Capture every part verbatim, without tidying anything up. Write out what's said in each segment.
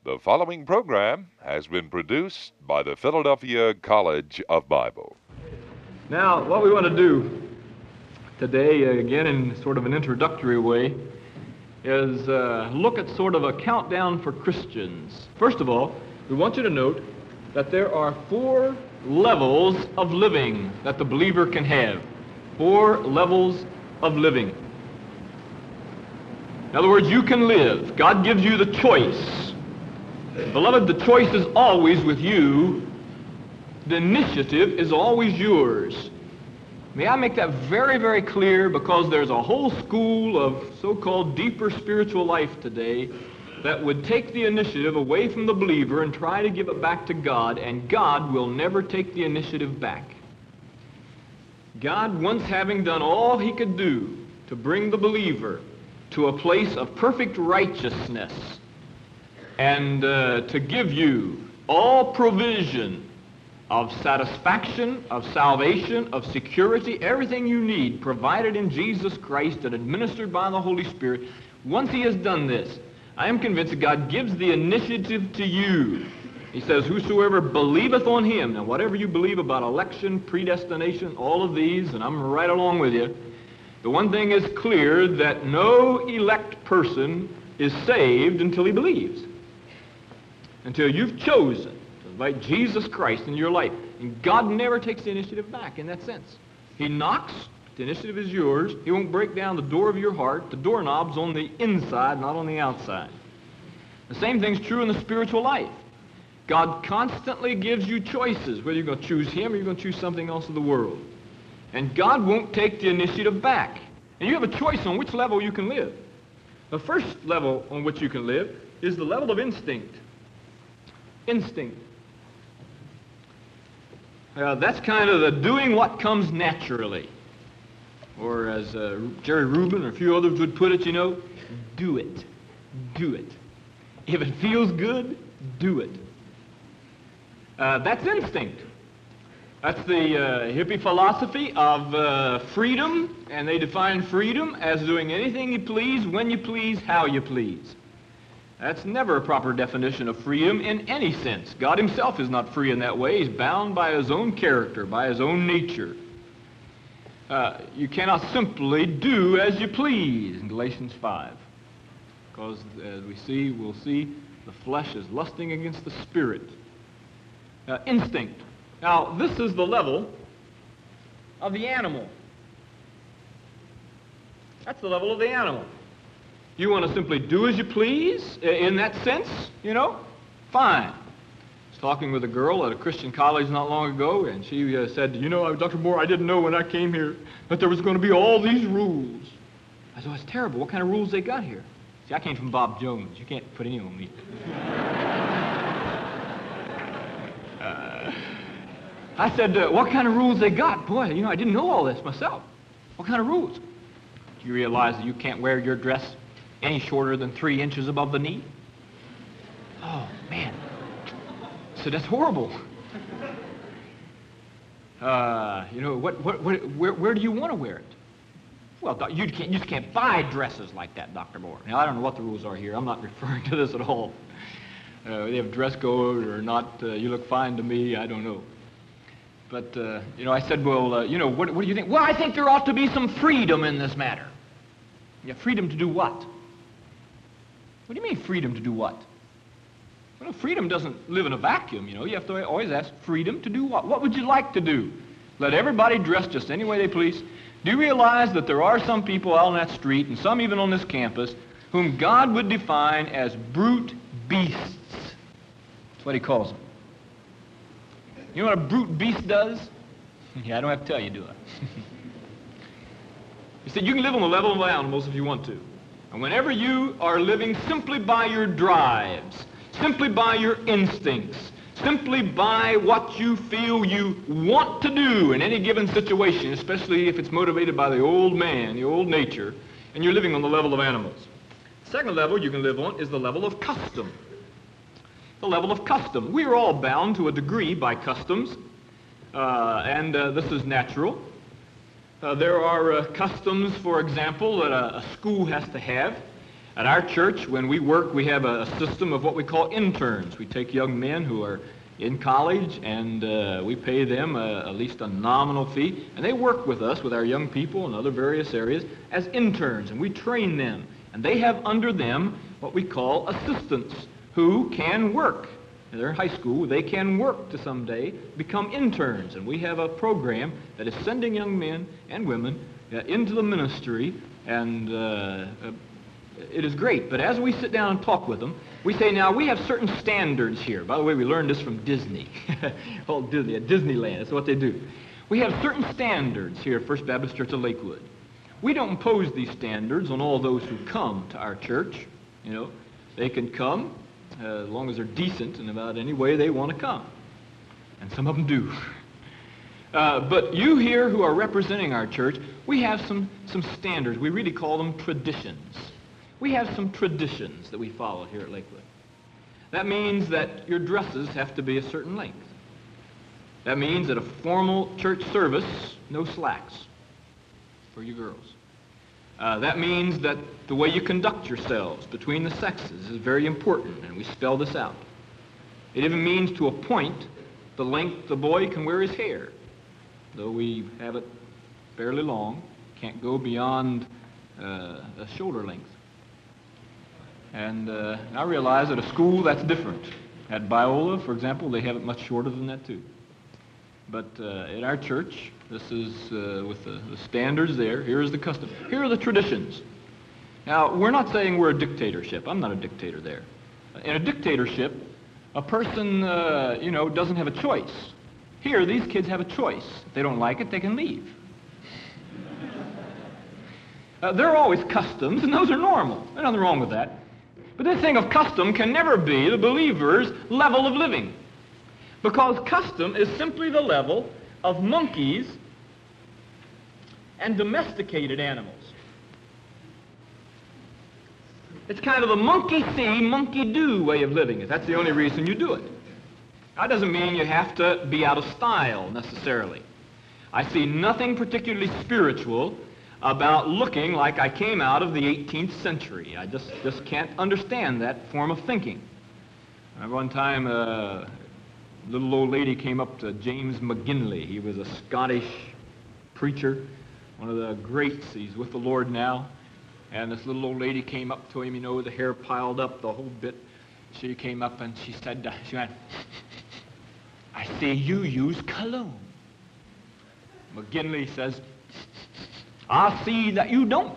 The following program has been produced by the Philadelphia College of Bible. Now, what we want to do today, uh, again in sort of an introductory way, is uh, look at sort of a countdown for Christians. First of all, we want you to note that there are four levels of living that the believer can have. Four levels of living. In other words, you can live. God gives you the choice. Beloved, the choice is always with you. The initiative is always yours. May I make that very, very clear, because there's a whole school of so-called deeper spiritual life today that would take the initiative away from the believer and try to give it back to God, and God will never take the initiative back. God, once having done all he could do to bring the believer to a place of perfect righteousness and uh, to give you all provision of satisfaction, of salvation, of security, everything you need provided in Jesus Christ and administered by the Holy Spirit. Once he has done this, I am convinced that God gives the initiative to you. He says, whosoever believeth on him. Now, whatever you believe about election, predestination, all of these, and I'm right along with you, the one thing is clear, that no elect person is saved until he believes. Until you've chosen to invite Jesus Christ into your life. And God never takes the initiative back in that sense. He knocks, the initiative is yours. He won't break down the door of your heart. The doorknob's on the inside, not on the outside. The same thing's true in the spiritual life. God constantly gives you choices, whether you're going to choose him or you're going to choose something else in the world. And God won't take the initiative back. And you have a choice on which level you can live. The first level on which you can live is the level of instinct. Instinct. Uh, that's kind of the doing what comes naturally. Or as uh, Jerry Rubin or a few others would put it, you know, do it. Do it. If it feels good, do it. Uh, that's instinct. That's the uh, hippie philosophy of uh, freedom, and they define freedom as doing anything you please, when you please, how you please. That's never a proper definition of freedom in any sense. God himself is not free in that way. He's bound by his own character, by his own nature. Uh, you cannot simply do as you please in Galatians five. Because as we see, we'll see, the flesh is lusting against the spirit. Uh, instinct. Now, this is the level of the animal. That's the level of the animal. You want to simply do as you please in that sense, you know? Fine. I was talking with a girl at a Christian college not long ago, and she uh, said, you know, Doctor Moore, I didn't know when I came here that there was going to be all these rules. I said, oh, it's terrible. What kind of rules they got here? See, I came from Bob Jones. You can't put any on me. uh, I said, uh, what kind of rules they got? Boy, you know, I didn't know all this myself. What kind of rules? Do you realize that you can't wear your dress any shorter than three inches above the knee? Oh, man. So that's horrible. Uh, you know, what, what, what, where, where do you want to wear it? Well, you, can't, you just can't buy dresses like that, Doctor Moore. Now, I don't know what the rules are here. I'm not referring to this at all. Uh, they have dress code or not. Uh, you look fine to me. I don't know. But, uh, you know, I said, well, uh, you know, what, what do you think? Well, I think there ought to be some freedom in this matter. Yeah, freedom to do what? What do you mean freedom to do what? Well, freedom doesn't live in a vacuum, you know. You have to always ask, freedom to do what? What would you like to do? Let everybody dress just any way they please? Do you realize that there are some people out on that street, and some even on this campus, whom God would define as brute beasts? That's what he calls them. You know what a brute beast does? Yeah, I don't have to tell you, do I? He said you can live on the level of animals if you want to. And whenever you are living simply by your drives, simply by your instincts, simply by what you feel you want to do in any given situation, especially if it's motivated by the old man, the old nature, and you're living on the level of animals. The second level you can live on is the level of custom. The level of custom. We are all bound to a degree by customs, uh, and uh, this is natural. Uh, there are uh, customs, for example, that a, a school has to have. At our church, when we work, we have a system of what we call interns. We take young men who are in college, and uh, we pay them uh, at least a nominal fee, and they work with us, with our young people in other various areas, as interns, and we train them. And they have under them what we call assistants who can work. They're in high school. They can work to someday become interns, and we have a program that is sending young men and women uh, into the ministry, and uh, uh, it is great. But as we sit down and talk with them, we say, now, we have certain standards here. By the way, we learned this from Disney. Old Disney, at Disneyland. That's what they do. We have certain standards here at First Baptist Church of Lakewood. We don't impose these standards on all those who come to our church. You know, they can come uh, as long as they're decent in about any way they want to come. And some of them do. Uh, but you here who are representing our church, we have some, some standards. We really call them traditions. We have some traditions that we follow here at Lakewood. That means that your dresses have to be a certain length. That means at a formal church service, no slacks for you girls. Uh, that means that the way you conduct yourselves between the sexes is very important, and we spell this out. It even means to a point the length the boy can wear his hair. Though we have it fairly long, can't go beyond uh, a shoulder length. And uh, I realize at a school that's different. At Biola, for example, they have it much shorter than that too. But uh, at our church, this is uh, with the, the standards there. Here is the custom. Here are the traditions. Now, we're not saying we're a dictatorship. I'm not a dictator there. In a dictatorship, a person, uh, you know, doesn't have a choice. Here, these kids have a choice. If they don't like it, they can leave. Uh, there are always customs, and those are normal. There's nothing wrong with that. But this thing of custom can never be the believer's level of living. Because custom is simply the level of monkeys and domesticated animals. It's kind of a monkey see, monkey do way of living. That's the only reason you do it. That doesn't mean you have to be out of style necessarily. I see nothing particularly spiritual about looking like I came out of the eighteenth century. I just, just can't understand that form of thinking. I remember one time a little old lady came up to James McGinley. He was a Scottish preacher, one of the greats. He's with the Lord now. And this little old lady came up to him, you know, with the hair piled up, the whole bit. She came up and she said, uh, she went, I see you use cologne. McGinley says, I see that you don't.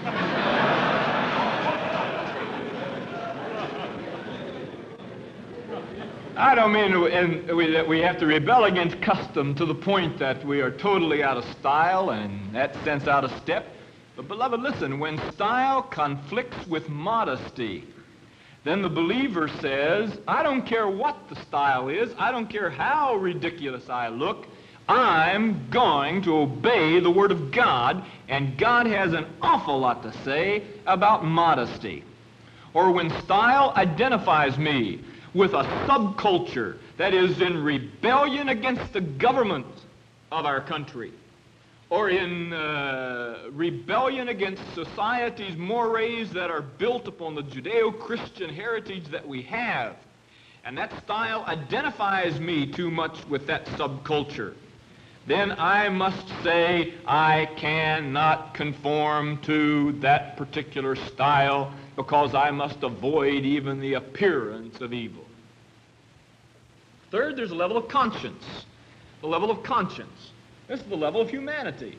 I don't mean and we, that we have to rebel against custom to the point that we are totally out of style and in that sense out of step. But beloved, listen, when style conflicts with modesty, then the believer says, I don't care what the style is, I don't care how ridiculous I look, I'm going to obey the Word of God, and God has an awful lot to say about modesty. Or when style identifies me with a subculture that is in rebellion against the government of our country, or in uh, rebellion against society's mores that are built upon the Judeo-Christian heritage that we have, and that style identifies me too much with that subculture, then I must say I cannot conform to that particular style because I must avoid even the appearance of evil. Third, there's a level of conscience. The level of conscience. This is the level of humanity.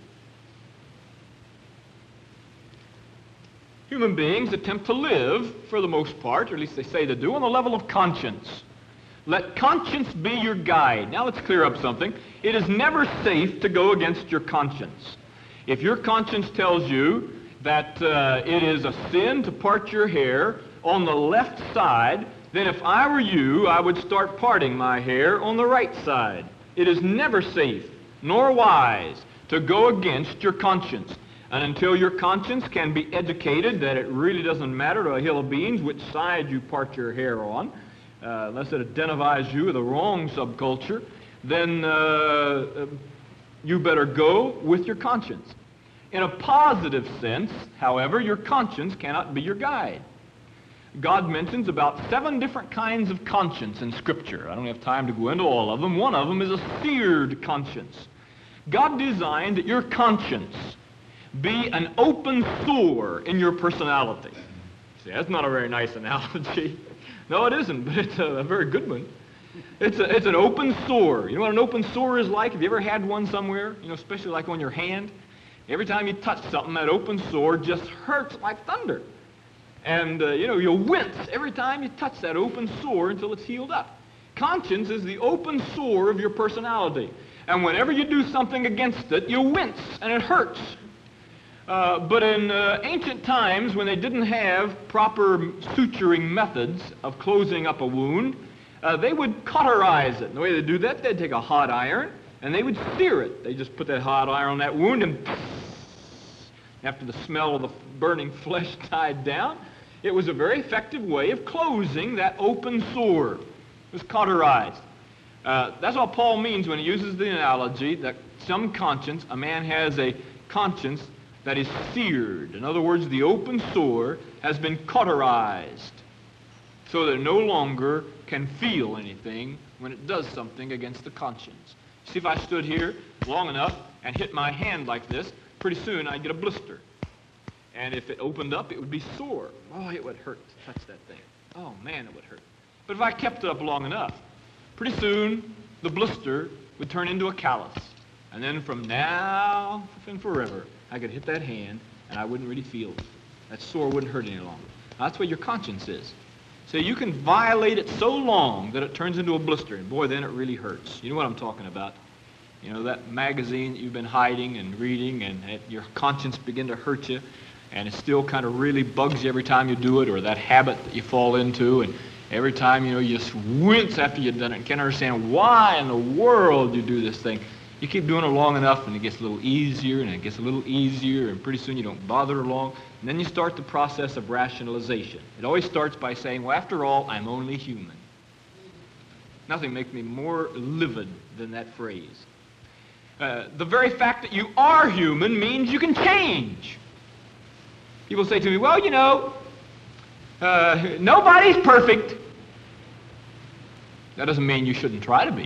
Human beings attempt to live, for the most part, or at least they say they do, on the level of conscience. Let conscience be your guide. Now let's clear up something. It is never safe to go against your conscience. If your conscience tells you that uh, it is a sin to part your hair on the left side, then if I were you, I would start parting my hair on the right side. It is never safe nor wise to go against your conscience. And until your conscience can be educated that it really doesn't matter to a hill of beans which side you part your hair on, uh, unless it identifies you with the wrong subculture, then uh, you better go with your conscience. In a positive sense, however, your conscience cannot be your guide. God mentions about seven different kinds of conscience in Scripture. I don't have time to go into all of them. One of them is a seared conscience. God designed that your conscience be an open sore in your personality. See, that's not a very nice analogy. No, it isn't, but it's a, a very good one. It's, a, it's an open sore. You know what an open sore is like? Have you ever had one somewhere? You know, especially like on your hand? Every time you touch something, that open sore just hurts like thunder. And, uh, you know, you'll wince every time you touch that open sore until it's healed up. Conscience is the open sore of your personality. And whenever you do something against it, you wince, and it hurts. Uh, but in uh, ancient times, when they didn't have proper suturing methods of closing up a wound, uh, they would cauterize it. And the way they do that, they'd take a hot iron, and they would sear it. They just put that hot iron on that wound, and after the smell of the burning flesh died down, it was a very effective way of closing that open sore. It was cauterized. Uh, that's what Paul means when he uses the analogy that some conscience, a man has a conscience that is seared. In other words, the open sore has been cauterized so that it no longer can feel anything when it does something against the conscience. See, if I stood here long enough and hit my hand like this, pretty soon I'd get a blister. And if it opened up, it would be sore. Oh, it would hurt to touch that thing. Oh, man, it would hurt. But if I kept it up long enough, pretty soon the blister would turn into a callus. And then from now and forever, I could hit that hand, and I wouldn't really feel it. That sore wouldn't hurt any longer. That's what your conscience is. So you can violate it so long that it turns into a blister, and boy, then it really hurts. You know what I'm talking about. You know, that magazine that you've been hiding and reading, and it, your conscience begin to hurt you, and it still kind of really bugs you every time you do it, or that habit that you fall into, and every time, you know, you just wince after you've done it and can't understand why in the world you do this thing. You keep doing it long enough, and it gets a little easier, and it gets a little easier, and pretty soon you don't bother long, and then you start the process of rationalization. It always starts by saying, well, after all, I'm only human. Nothing makes me more livid than that phrase. Uh, the very fact that you are human means you can change. People say to me, well, you know, uh, nobody's perfect. That doesn't mean you shouldn't try to be.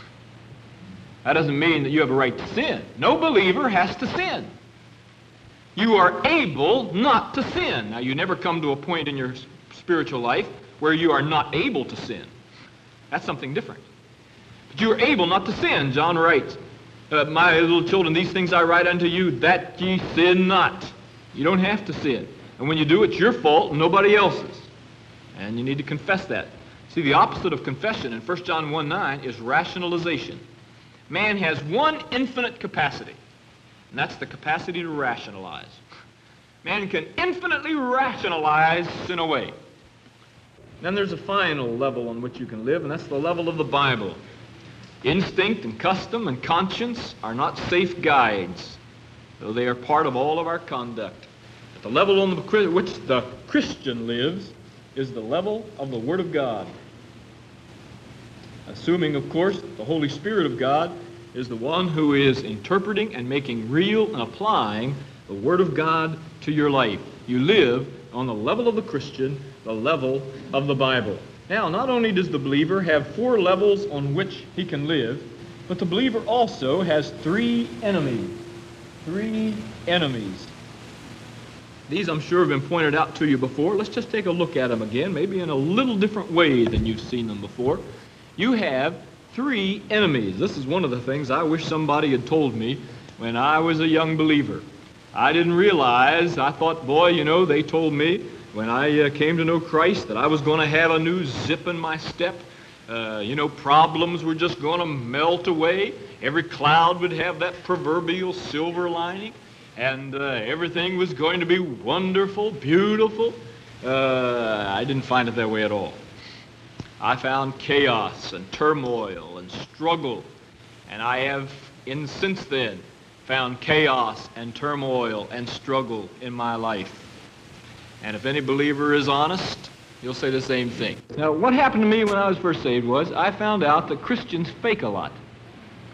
That doesn't mean that you have a right to sin. No believer has to sin. You are able not to sin. Now, you never come to a point in your spiritual life where you are not able to sin. That's something different. But you are able not to sin. John writes, uh, my little children, these things I write unto you, that ye sin not. You don't have to sin. And when you do, it's your fault and nobody else's. And you need to confess that. See, the opposite of confession in First John one nine is rationalization. Man has one infinite capacity, and that's the capacity to rationalize. Man can infinitely rationalize sin away. Then there's a final level on which you can live, and that's the level of the Bible. Instinct and custom and conscience are not safe guides, though they are part of all of our conduct. But the level on which the Christian lives is the level of the Word of God. Assuming, of course, the Holy Spirit of God is the one who is interpreting and making real and applying the Word of God to your life. You live on the level of the Christian, the level of the Bible. Now, not only does the believer have four levels on which he can live, but the believer also has three enemies. Three enemies. These, I'm sure, have been pointed out to you before. Let's just take a look at them again, maybe in a little different way than you've seen them before. You have three enemies. This is one of the things I wish somebody had told me when I was a young believer. I didn't realize, I thought, boy, you know, they told me when I uh, came to know Christ that I was going to have a new zip in my step. Uh, you know, problems were just going to melt away. Every cloud would have that proverbial silver lining, and uh, everything was going to be wonderful, beautiful. Uh, I didn't find it that way at all. I found chaos and turmoil and struggle, and I have, in since then, found chaos and turmoil and struggle in my life. And if any believer is honest, he'll say the same thing. Now, what happened to me when I was first saved was I found out that Christians fake a lot.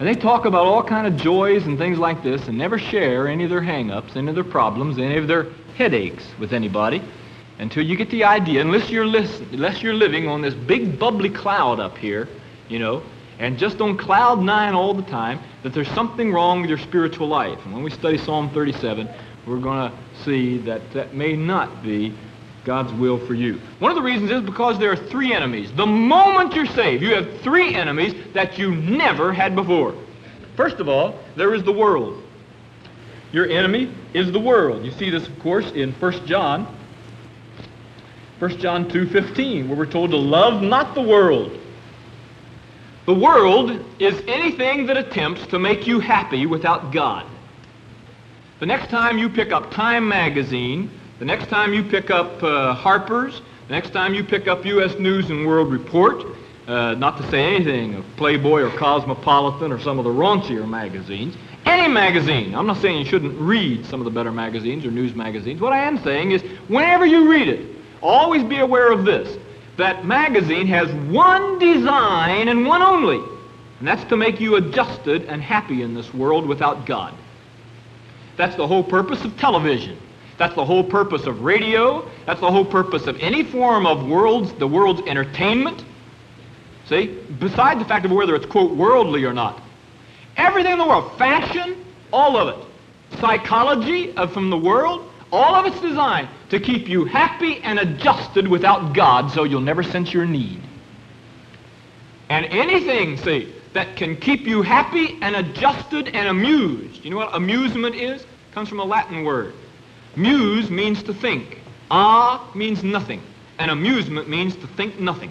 And they talk about all kind of joys and things like this and never share any of their hang-ups, any of their problems, any of their headaches with anybody until you get the idea, unless you're, listen, unless you're living on this big bubbly cloud up here, you know, and just on cloud nine all the time, that there's something wrong with your spiritual life. And when we study Psalm thirty-seven, we're going to see that that may not be God's will for you. One of the reasons is because there are three enemies. The moment you're saved, you have three enemies that you never had before. First of all, there is the world. Your enemy is the world. You see this, of course, in First John. First John two fifteen, where we're told to love not the world. The world is anything that attempts to make you happy without God. The next time you pick up Time magazine, the next time you pick up uh, Harper's, the next time you pick up U S News and World Report, uh, not to say anything of Playboy or Cosmopolitan or some of the raunchier magazines, any magazine, I'm not saying you shouldn't read some of the better magazines or news magazines. What I am saying is, whenever you read it, always be aware of this, that magazine has one design and one only, and that's to make you adjusted and happy in this world without God. That's the whole purpose of television. That's the whole purpose of radio. That's the whole purpose of any form of world's, the world's entertainment. See? Besides the fact of whether it's, quote, worldly or not. Everything in the world, fashion, all of it. Psychology of, from the world, all of it's designed to keep you happy and adjusted without God so you'll never sense your need. And anything, see, that can keep you happy and adjusted and amused. You know what amusement is? It comes from a Latin word. Muse means to think. Ah means nothing. And amusement means to think nothing.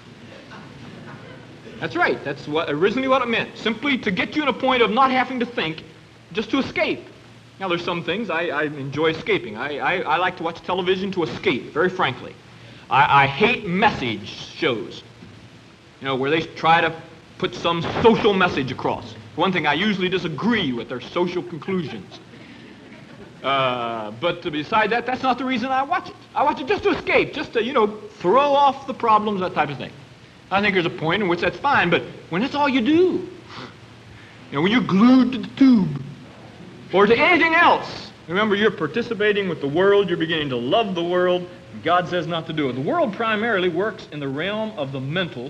That's right. That's what originally what it meant. Simply to get you in a point of not having to think, just to escape. Now, there's some things I, I enjoy escaping. I, I, I like to watch television to escape, very frankly. I, I hate message shows, you know, where they try to put some social message across. For one thing, I usually disagree with their social conclusions. Uh, but beside that, that's not the reason I watch it. I watch it just to escape, just to, you know, throw off the problems, that type of thing. I think there's a point in which that's fine, but when that's all you do, you know, when you're glued to the tube, or to anything else, remember, you're participating with the world, you're beginning to love the world, and God says not to do it. The world primarily works in the realm of the mental,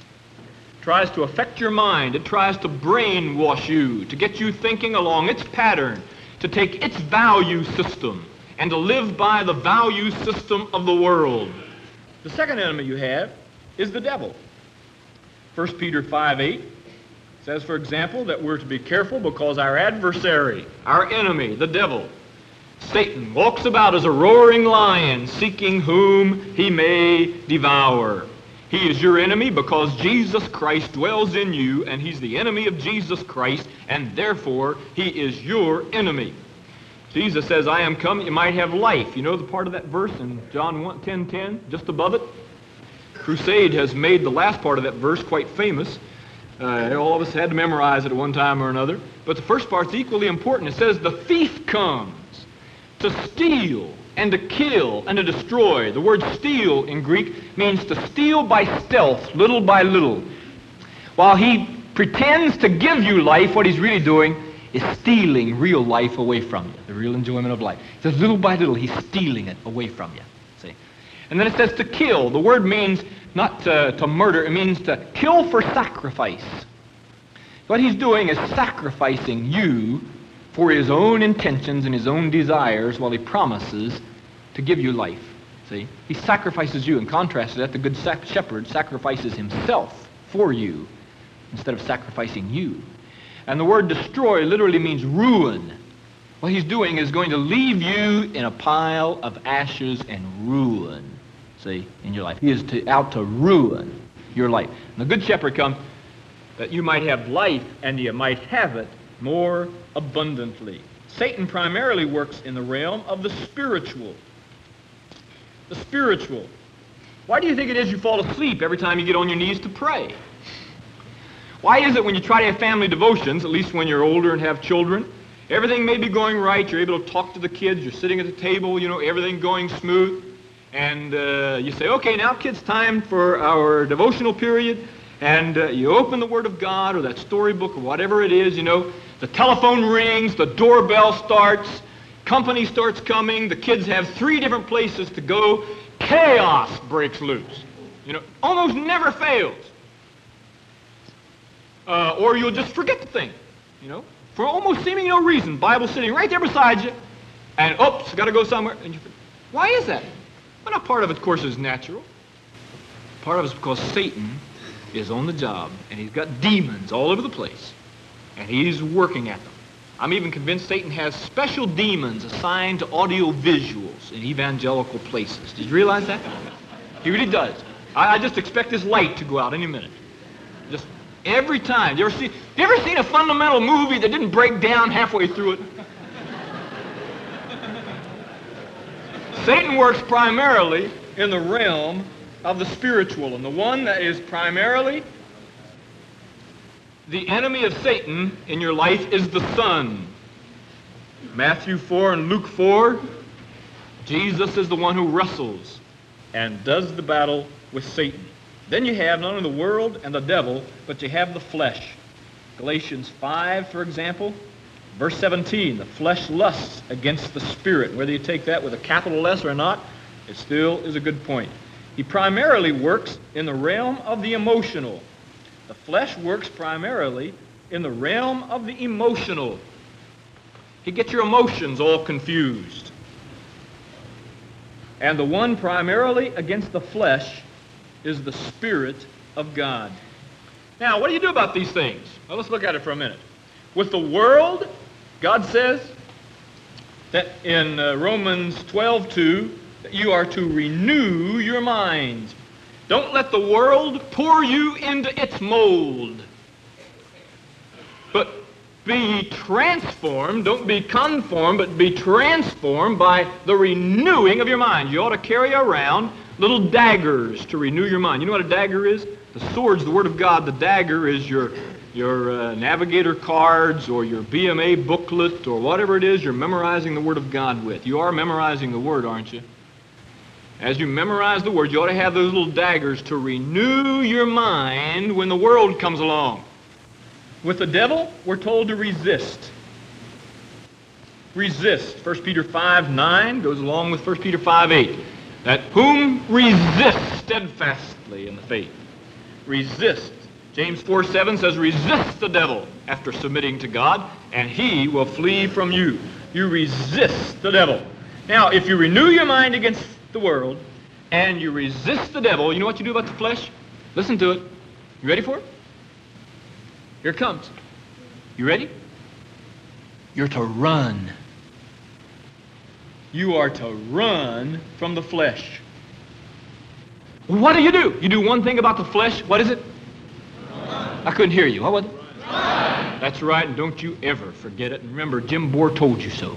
tries to affect your mind, it tries to brainwash you, to get you thinking along its pattern, to take its value system, and to live by the value system of the world. The second enemy you have is the devil. First Peter five eight says, for example, that we're to be careful because our adversary, our enemy, the devil, Satan, walks about as a roaring lion, seeking whom he may devour. He is your enemy because Jesus Christ dwells in you, and he's the enemy of Jesus Christ, and therefore he is your enemy. Jesus says, I am come, you might have life. You know the part of that verse in John ten ten, just above it? Crusade has made the last part of that verse quite famous. Uh, all of us had to memorize it at one time or another. But the first part's equally important. It says, the thief comes to steal and to kill and to destroy. The word steal in Greek means to steal by stealth, little by little. While he pretends to give you life, what he's really doing is stealing real life away from you, the real enjoyment of life. It says little by little, he's stealing it away from you. See? And then it says to kill. The word means not to, to murder, it means to kill for sacrifice. What he's doing is sacrificing you for his own intentions and his own desires while he promises to give you life. See? He sacrifices you. In contrast to that, the good sac- shepherd sacrifices himself for you instead of sacrificing you. And the word destroy literally means ruin. What he's doing is going to leave you in a pile of ashes and ruin, see, in your life. He is to, out to ruin your life. And the good shepherd comes that you might have life and you might have it more abundantly. Satan primarily works in the realm of the spiritual. The spiritual. Why do you think it is you fall asleep every time you get on your knees to pray? Why is it when you try to have family devotions, at least when you're older and have children, everything may be going right, you're able to talk to the kids, you're sitting at the table, you know, everything going smooth, and uh, you say, okay, now kids, time for our devotional period, and uh, you open the Word of God or that storybook or whatever it is, you know, the telephone rings, the doorbell starts, company starts coming, the kids have three different places to go, chaos breaks loose. You know, almost never fails. Uh, or you'll just forget the thing, you know, for almost seeming no reason. Bible sitting right there beside you, and oops, got to go somewhere. And you, why is that? Well, not part of it, of course, is natural. Part of it is because Satan is on the job, and he's got demons all over the place, and he's working at them. I'm even convinced Satan has special demons assigned to audio visuals in evangelical places. Did you realize that? He really does. I, I just expect this light to go out any minute. Just every time. You ever see? You ever seen a fundamental movie that didn't break down halfway through it? Satan works primarily in the realm of the spiritual, and the one that is primarily the enemy of Satan in your life is the Son. Matthew four and Luke four, Jesus is the one who wrestles and does the battle with Satan. Then you have not only the world and the devil, but you have the flesh. Galatians five, for example, verse seventeen, the flesh lusts against the spirit. Whether you take that with a capital S or not, it still is a good point. He primarily works in the realm of the emotional. The flesh works primarily in the realm of the emotional. He gets your emotions all confused. And the one primarily against the flesh is the Spirit of God. Now, what do you do about these things? Well, let's look at it for a minute. With the world, God says that in uh, Romans twelve two, that you are to renew your minds. Don't let the world pour you into its mold, but be transformed. Don't be conformed, but be transformed by the renewing of your mind. You ought to carry around little daggers to renew your mind. You know what a dagger is? The sword's the Word of God. The dagger is your, your uh, navigator cards or your B M A booklet or whatever it is you're memorizing the Word of God with. You are memorizing the Word, aren't you? As you memorize the Word, you ought to have those little daggers to renew your mind when the world comes along. With the devil, we're told to resist. Resist. First Peter five nine goes along with First Peter five eight. That whom resist steadfastly in the faith. Resist. James four seven says, resist the devil after submitting to God, and he will flee from you. You resist the devil. Now, if you renew your mind against the world, and you resist the devil, you know what you do about the flesh? Listen to it. You ready for it? Here it comes. You ready? You're to run. You are to run from the flesh. What do you do? You do one thing about the flesh. What is it? Run. I couldn't hear you. What was it? Run. That's right, and don't you ever forget it. And remember, Jim Bohr told you so.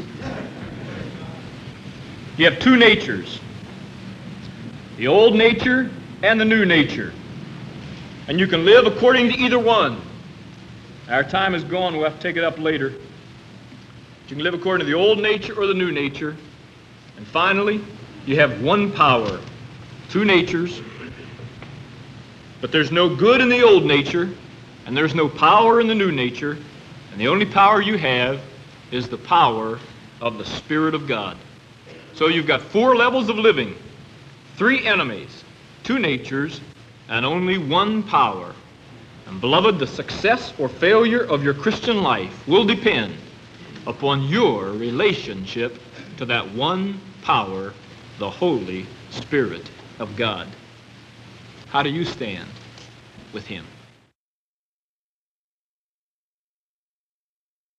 You have two natures, the old nature and the new nature. And you can live according to either one. Our time is gone. We'll have to take it up later. You can live according to the old nature or the new nature. And finally, you have one power, two natures. But there's no good in the old nature, and there's no power in the new nature. And the only power you have is the power of the Spirit of God. So you've got four levels of living, three enemies, two natures, and only one power. And beloved, the success or failure of your Christian life will depend upon your relationship to that one power, the Holy Spirit of God. How do you stand with Him?